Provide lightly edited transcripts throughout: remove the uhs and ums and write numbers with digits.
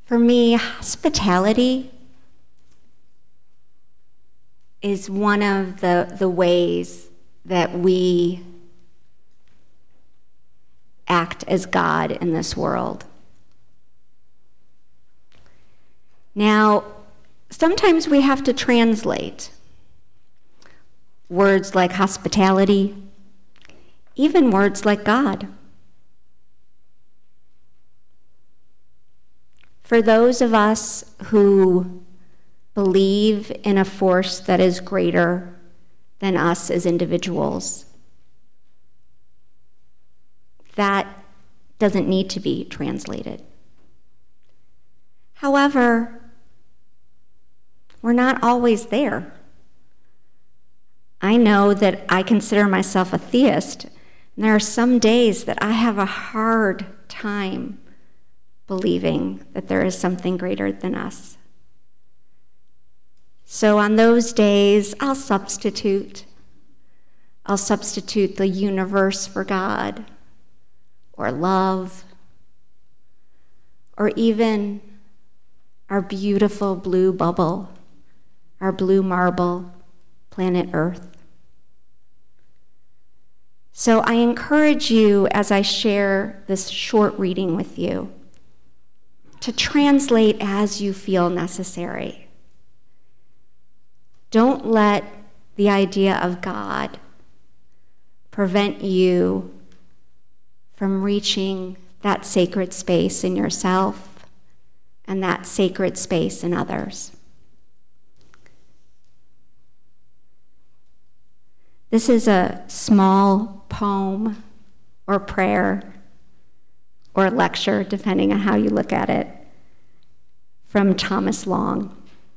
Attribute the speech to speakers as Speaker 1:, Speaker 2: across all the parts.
Speaker 1: For me, hospitality is one of the ways that we act as God in this world. Now, sometimes we have to translate words like hospitality, even words like God. For those of us who believe in a force that is greater than us as individuals, that doesn't need to be translated. However, we're not always there. I know that I consider myself a theist, and there are some days that I have a hard time believing that there is something greater than us. So on those days, I'll substitute the universe for God, or love, or even our beautiful blue bubble, our blue marble, planet Earth. So I encourage you, as I share this short reading with you, to translate as you feel necessary. Don't let the idea of God prevent you from reaching that sacred space in yourself and that sacred space in others. This is a small poem or prayer or lecture, depending on how you look at it, from Thomas Long.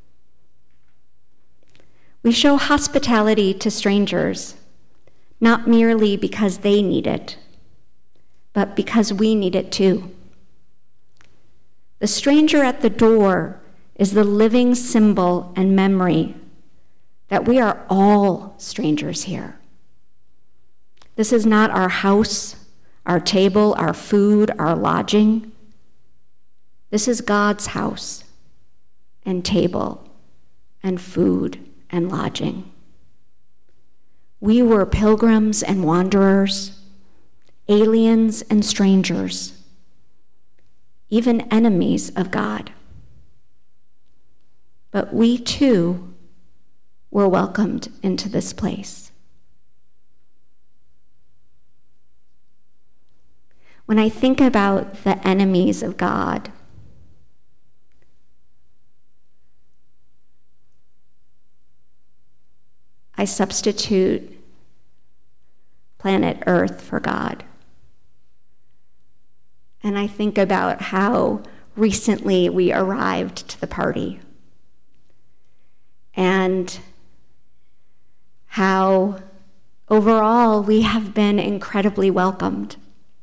Speaker 1: We show hospitality to strangers, not merely because they need it, but because we need it too. The stranger at the door is the living symbol and memory that we are all strangers here. This is not our house, our table, our food, our lodging. This is God's house and table and food and lodging. We were pilgrims and wanderers, aliens and strangers, even enemies of God. But we too were welcomed into this place. When I think about the enemies of God, I substitute planet Earth for God. And I think about how recently we arrived to the party and how overall we have been incredibly welcomed.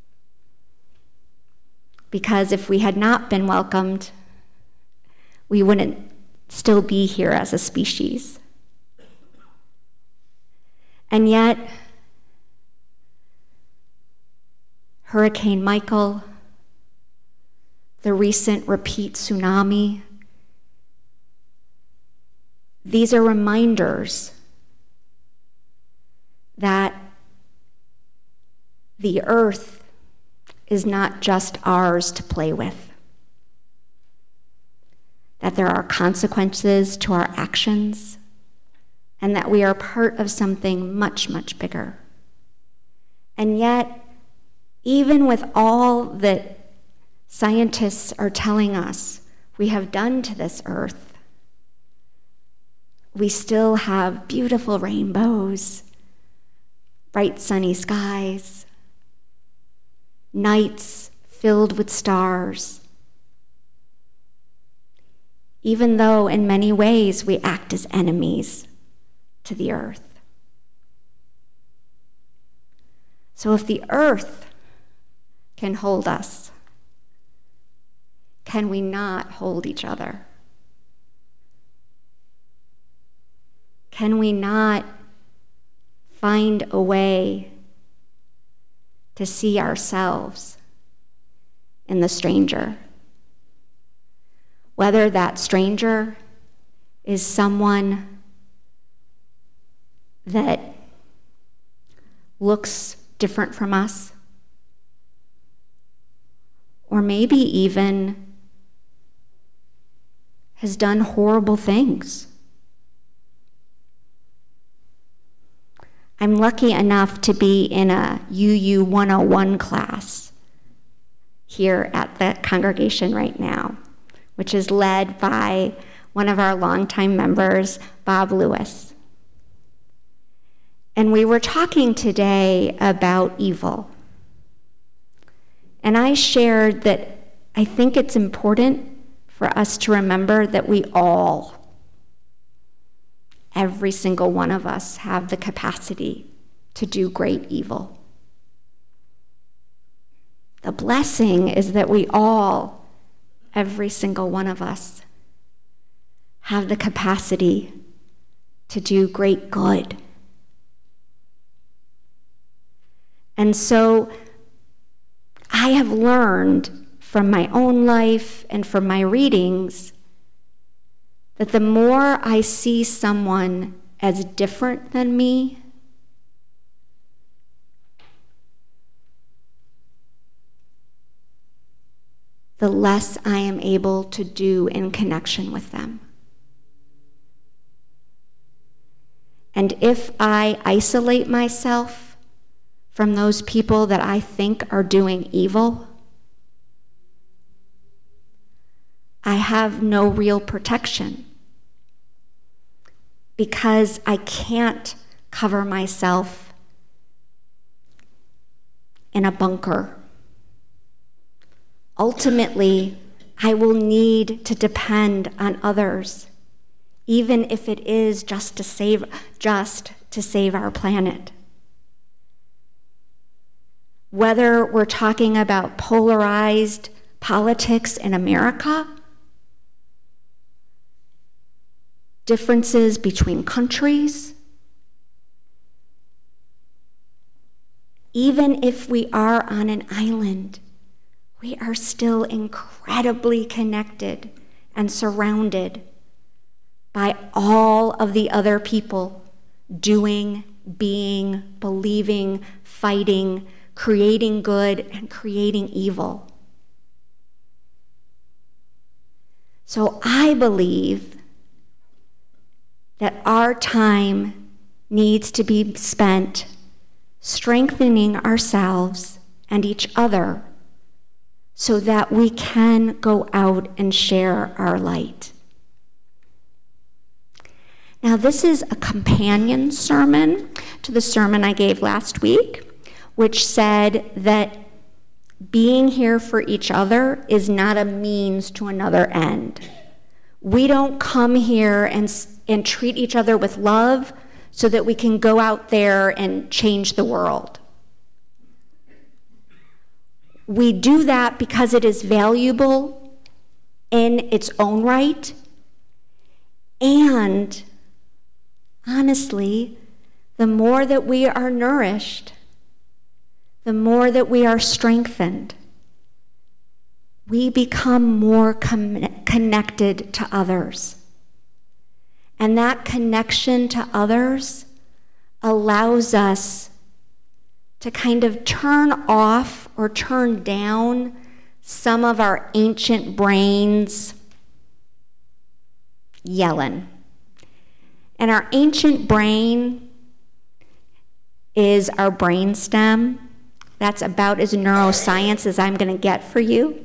Speaker 1: Because if we had not been welcomed, we wouldn't still be here as a species. And yet, Hurricane Michael, the recent repeat tsunami, these are reminders that the earth is not just ours to play with, that there are consequences to our actions, and that we are part of something much, much bigger. And yet, even with all that scientists are telling us we have done to this earth, we still have beautiful rainbows, bright sunny skies, nights filled with stars, even though in many ways we act as enemies to the earth. So if the earth can hold us, can we not hold each other? Can we not find a way to see ourselves in the stranger? Whether that stranger is someone that looks different from us, or maybe even has done horrible things. I'm lucky enough to be in a UU 101 class here at the congregation right now, which is led by one of our longtime members, Bob Lewis. And we were talking today about evil. And I shared that I think it's important for us to remember that we all, every single one of us, have the capacity to do great evil. The blessing is that we all, every single one of us, have the capacity to do great good. And so I have learned from my own life and from my readings that the more I see someone as different than me, the less I am able to do in connection with them. And if I isolate myself from those people that I think are doing evil, I have no real protection because I can't cover myself in a bunker. Ultimately, I will need to depend on others, even if it is just to save our planet. Whether we're talking about polarized politics in America, differences between countries, even if we are on an island, we are still incredibly connected and surrounded by all of the other people doing, being, believing, fighting, creating good, and creating evil. So I believe that our time needs to be spent strengthening ourselves and each other so that we can go out and share our light. Now, this is a companion sermon to the sermon I gave last week, which said that being here for each other is not a means to another end. We don't come here and treat each other with love so that we can go out there and change the world. We do that because it is valuable in its own right, and honestly, the more that we are nourished, the more that we are strengthened, we become more connected to others. And that connection to others allows us to kind of turn off or turn down some of our ancient brains yelling. And our ancient brain is our brainstem. That's about as neuroscience as I'm going to get for you.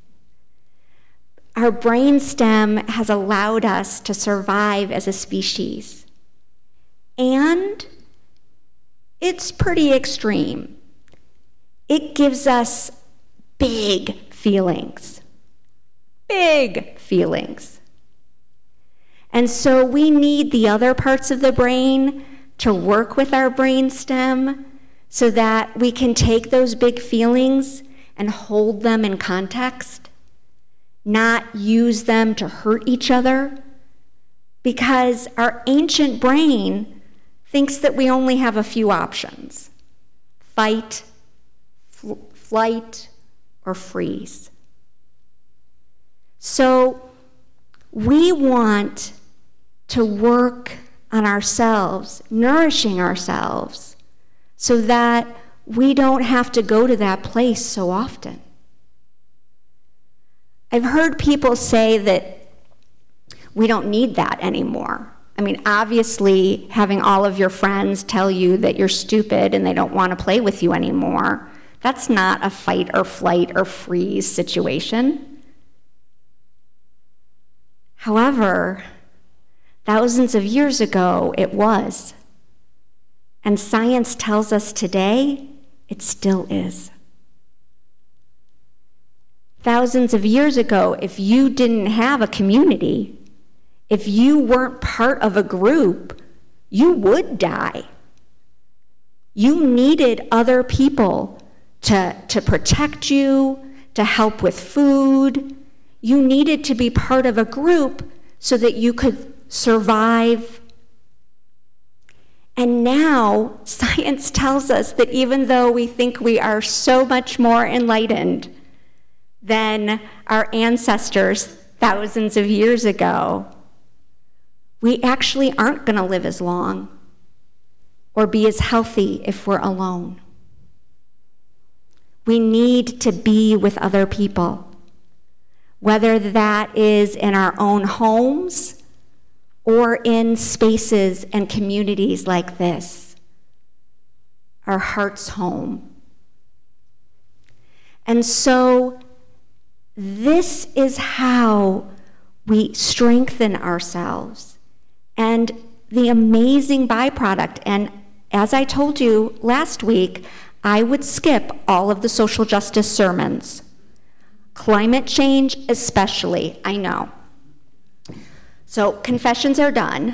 Speaker 1: Our brainstem has allowed us to survive as a species. And it's pretty extreme. It gives us big feelings. Big feelings. And so we need the other parts of the brain to work with our brainstem so that we can take those big feelings and hold them in context, not use them to hurt each other, because our ancient brain thinks that we only have a few options: fight, flight, or freeze. So we want to work on ourselves, nourishing ourselves, so that we don't have to go to that place so often. I've heard people say that we don't need that anymore. I mean, obviously, having all of your friends tell you that you're stupid and they don't want to play with you anymore, that's not a fight or flight or freeze situation. However, thousands of years ago, it was. And science tells us today, it still is. Thousands of years ago, if you didn't have a community, if you weren't part of a group, you would die. You needed other people to protect you, to help with food. You needed to be part of a group so that you could survive. And now science tells us that even though we think we are so much more enlightened than our ancestors thousands of years ago, we actually aren't going to live as long or be as healthy if we're alone. We need to be with other people, whether that is in our own homes or in spaces and communities like this, our heart's home. And so this is how we strengthen ourselves. And the amazing byproduct, and as I told you last week, I would skip all of the social justice sermons. Climate change especially, I know. So confessions are done.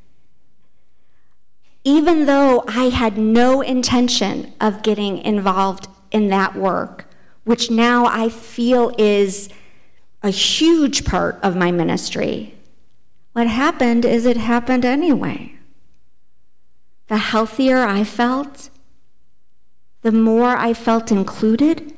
Speaker 1: Even though I had no intention of getting involved in that work, which now I feel is a huge part of my ministry, what happened is it happened anyway. The healthier I felt, the more I felt included.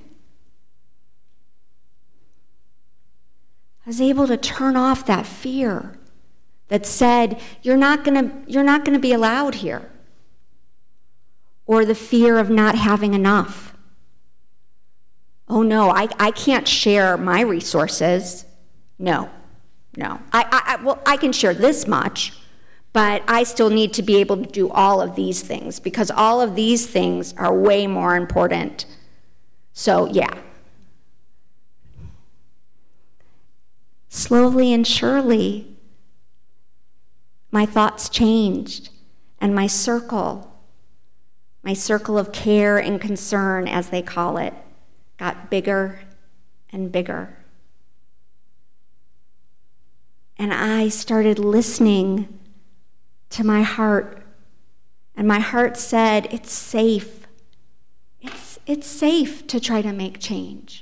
Speaker 1: I was able to turn off that fear that said, you're not gonna be allowed here. Or the fear of not having enough. Oh no, I can't share my resources. No. I can share this much, but I still need to be able to do all of these things because all of these things are way more important. So yeah. Slowly and surely, my thoughts changed, and my circle of care and concern, as they call it, got bigger and bigger. And I started listening to my heart, and my heart said, it's safe. It's safe to try to make change.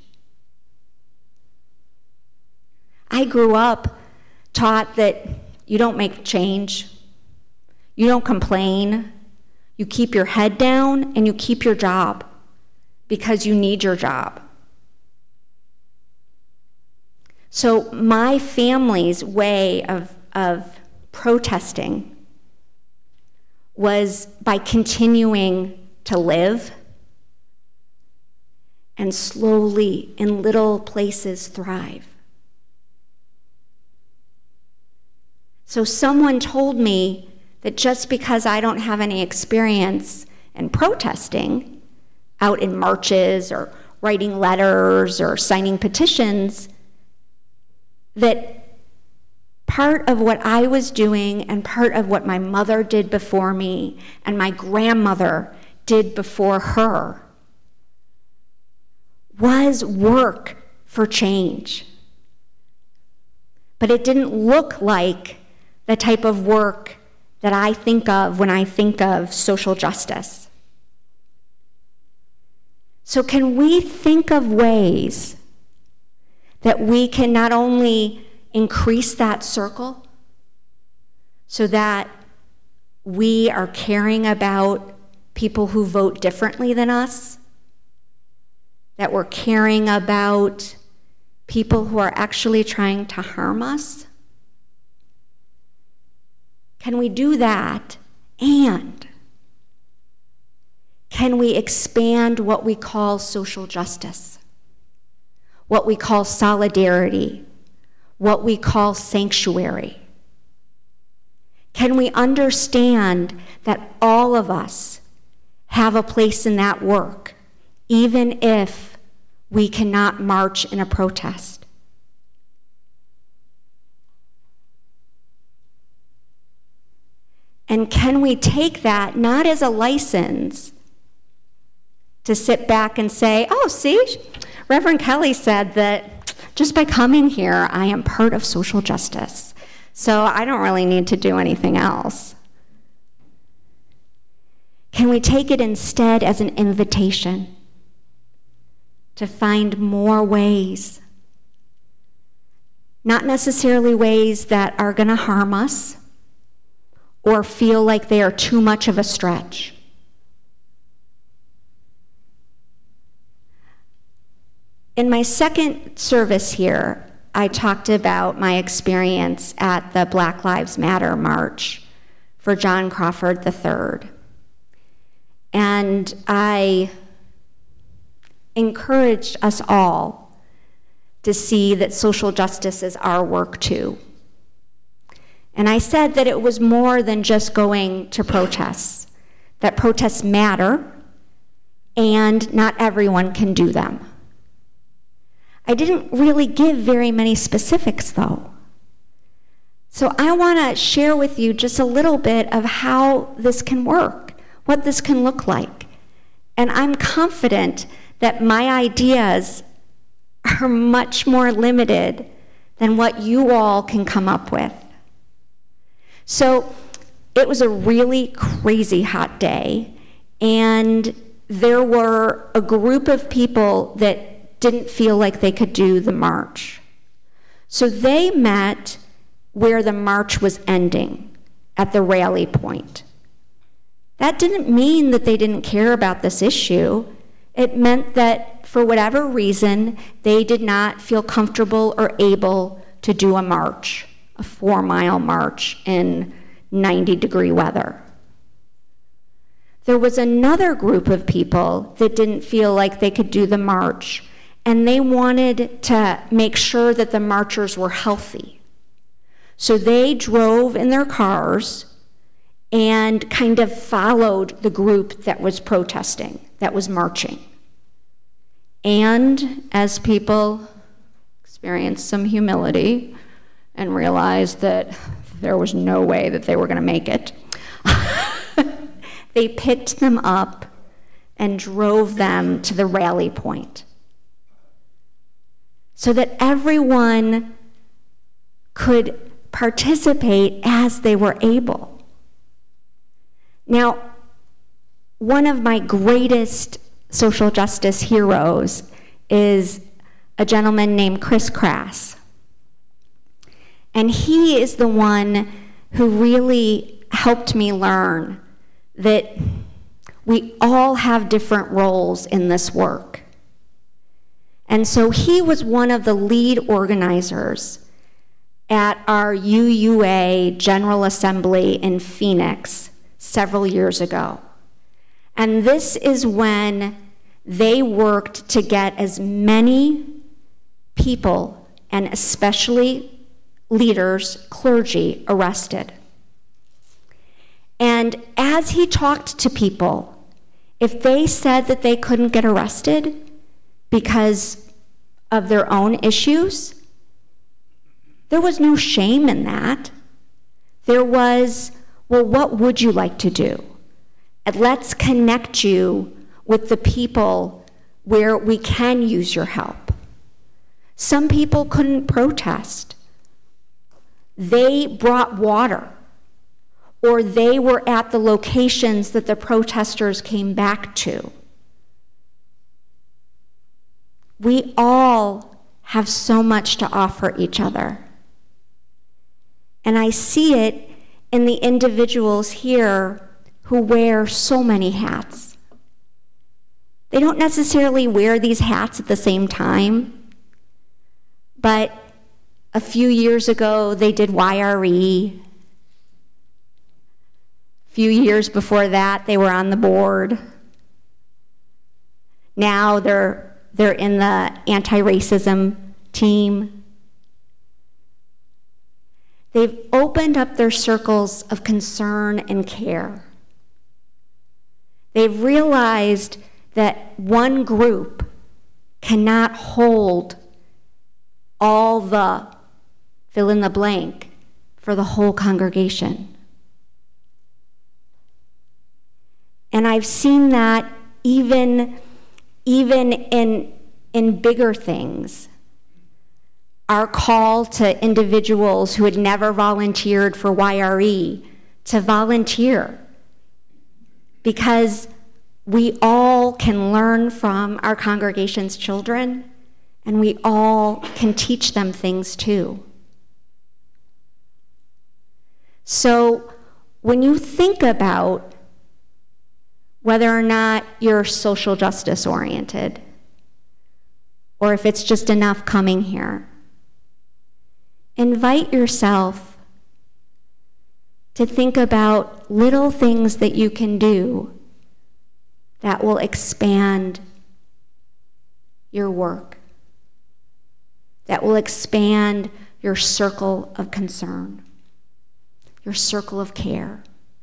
Speaker 1: I grew up taught that you don't make change, you don't complain, you keep your head down, and you keep your job because you need your job. So my family's way of protesting was by continuing to live and slowly, in little places, thrive. So someone told me that just because I don't have any experience in protesting, out in marches or writing letters or signing petitions, that part of what I was doing and part of what my mother did before me and my grandmother did before her was work for change. But it didn't look like the type of work that I think of when I think of social justice. So can we think of ways that we can not only increase that circle so that we are caring about people who vote differently than us, that we're caring about people who are actually trying to harm us, Can we do that? And can we expand what we call social justice, what we call solidarity, what we call sanctuary? Can we understand that all of us have a place in that work, even if we cannot march in a protest? And can we take that not as a license to sit back and say, oh, see, Reverend Kelly said that just by coming here, I am part of social justice, so I don't really need to do anything else. Can we take it instead as an invitation to find more ways, not necessarily ways that are going to harm us or feel like they are too much of a stretch? In my second service here, I talked about my experience at the Black Lives Matter March for John Crawford III. And I encouraged us all to see that social justice is our work too. And I said that it was more than just going to protests, that protests matter, and not everyone can do them. I didn't really give very many specifics, though. So I want to share with you just a little bit of how this can work, what this can look like. And I'm confident that my ideas are much more limited than what you all can come up with. So it was a really crazy hot day, and there were a group of people that didn't feel like they could do the march. So they met where the march was ending, at the rally point. That didn't mean that they didn't care about this issue. It meant that for whatever reason, they did not feel comfortable or able to do a march, a 4-mile march in 90-degree weather. There was another group of people that didn't feel like they could do the march, and they wanted to make sure that the marchers were healthy. So they drove in their cars and kind of followed the group that was protesting, that was marching. And as people experienced some humility and realized that there was no way that they were going to make it, they picked them up and drove them to the rally point, so that everyone could participate as they were able. Now, one of my greatest social justice heroes is a gentleman named Chris Crass. And he is the one who really helped me learn that we all have different roles in this work. And so he was one of the lead organizers at our UUA General Assembly in Phoenix several years ago. And this is when they worked to get as many people, and especially leaders, clergy, arrested. And as he talked to people, if they said that they couldn't get arrested because of their own issues, there was no shame in that. There was, well, what would you like to do? And let's connect you with the people where we can use your help. Some people couldn't protest. They brought water, or they were at the locations that the protesters came back to. We all have so much to offer each other. And I see it in the individuals here who wear so many hats. They don't necessarily wear these hats at the same time, but a few years ago they did YRE, few years before that, they were on the board. Now they're in the anti-racism team. They've opened up their circles of concern and care. They've realized that one group cannot hold all the fill in the blank for the whole congregation. And I've seen that even in bigger things. Our call to individuals who had never volunteered for YRE to volunteer, because we all can learn from our congregation's children, and we all can teach them things too. So when you think about whether or not you're social justice oriented, or if it's just enough coming here, invite yourself to think about little things that you can do that will expand your work, that will expand your circle of concern, your circle of care.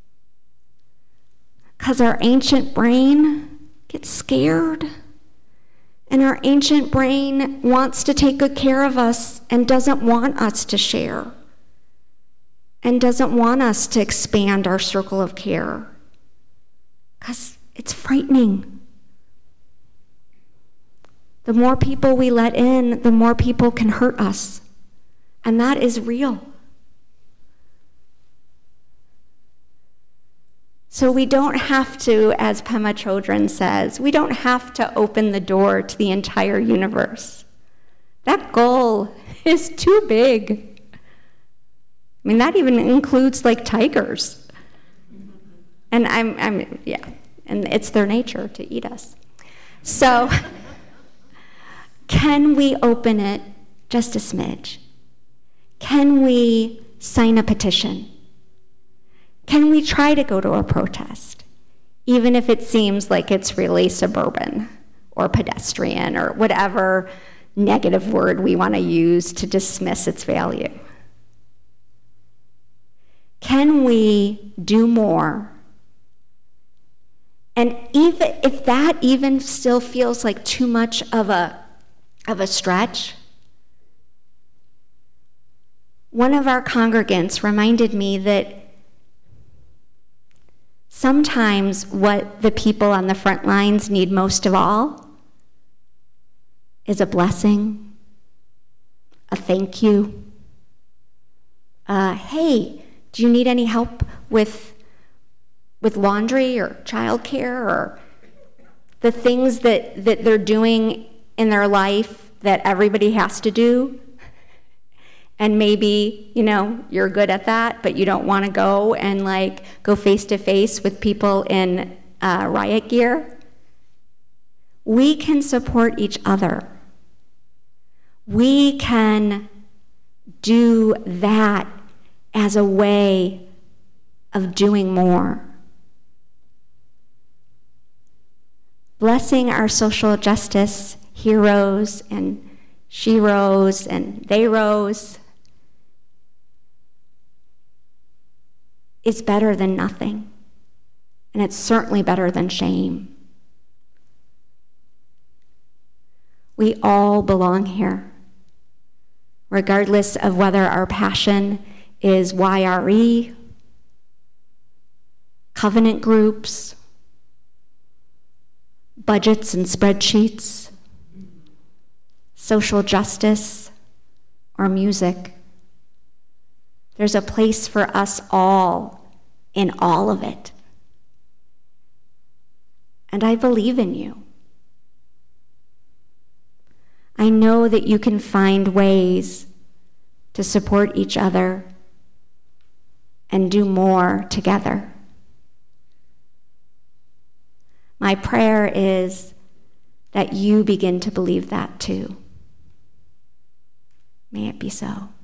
Speaker 1: Because our ancient brain gets scared, and our ancient brain wants to take good care of us and doesn't want us to share, and doesn't want us to expand our circle of care, because it's frightening. The more people we let in, the more people can hurt us, and that is real. So we don't have to, as Pema Chodron says, we don't have to open the door to the entire universe. That goal is too big. I mean, that even includes like tigers. And and it's their nature to eat us. So can we open it just a smidge? Can we sign a petition? Can we try to go to a protest, even if it seems like it's really suburban or pedestrian or whatever negative word we want to use to dismiss its value? Can we do more? And even if that even still feels like too much of a stretch, one of our congregants reminded me that sometimes what the people on the front lines need most of all is a blessing, a thank you. Hey, do you need any help with laundry or childcare, or the things that they're doing in their life that everybody has to do? And maybe, you're good at that, but you don't want to go and go face to face with people in riot gear. We can support each other. We can do that as a way of doing more. Blessing our social justice heroes and sheroes and theyrose is better than nothing, and it's certainly better than shame. We all belong here, regardless of whether our passion is YRE, covenant groups, budgets and spreadsheets, social justice, or music. There's a place for us all in all of it. And I believe in you. I know that you can find ways to support each other and do more together. My prayer is that you begin to believe that too. May it be so.